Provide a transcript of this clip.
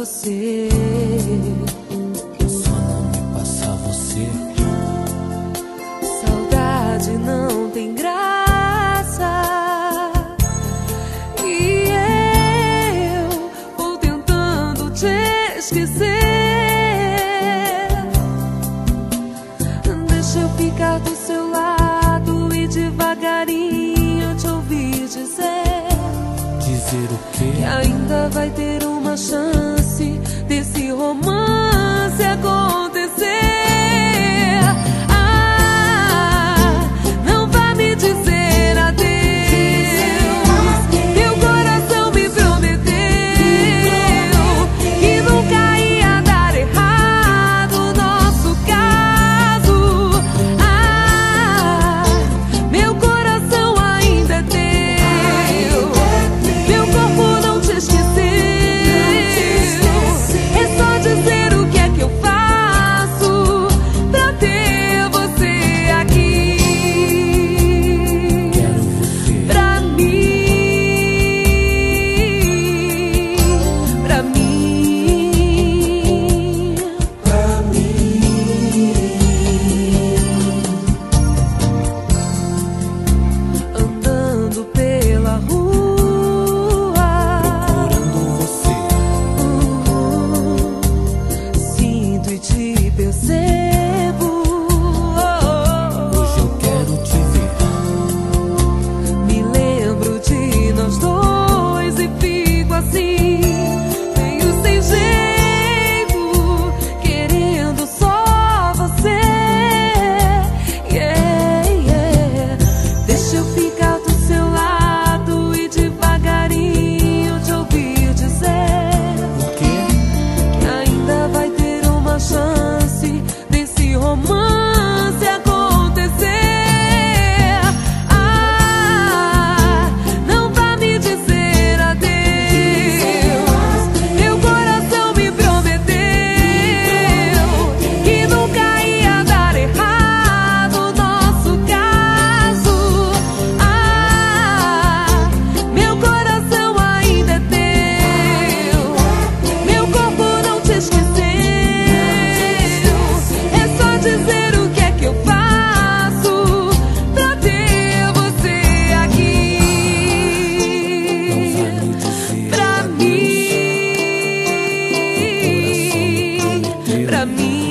você. Só não me passa você. Saudade não tem graça, e eu vou tentando te esquecer. Deixa eu ficar do seu lado e devagarinho te ouvir dizer. Dizer o quê? Que ainda vai ter uma chance desse romance acontecer. Ah, não vá me dizer adeus. Meu coração me prometeu que nunca ia dar errado o nosso caso. Ah, meu coração ainda é teu. Meu corpo não te esqueceu. É só dizer o que é que eu faço pra ter você aqui. Quero você Pra mim, pra mim, pra mim. andando pela rua, Procurando você. sinto e te percebo. Hoje eu quero te ver. Me lembro de nós dois e fico assim, meio sem jeito, querendo só você. Yeah, yeah. Deixa eu ficar do seu lado e devagarinho te ouvir dizer O quê? que ainda vai ter uma chance desse romance acontecer. Ah, não vá me dizer adeus. Meu coração me prometeu que nunca ia dar errado o nosso caso. Ah, meu coração ainda é teu. Meu corpo não te esqueceu. É só dizer o que é que eu faço pra ter você aqui. Não vai me dizer Pra adeus. mim, pra mim.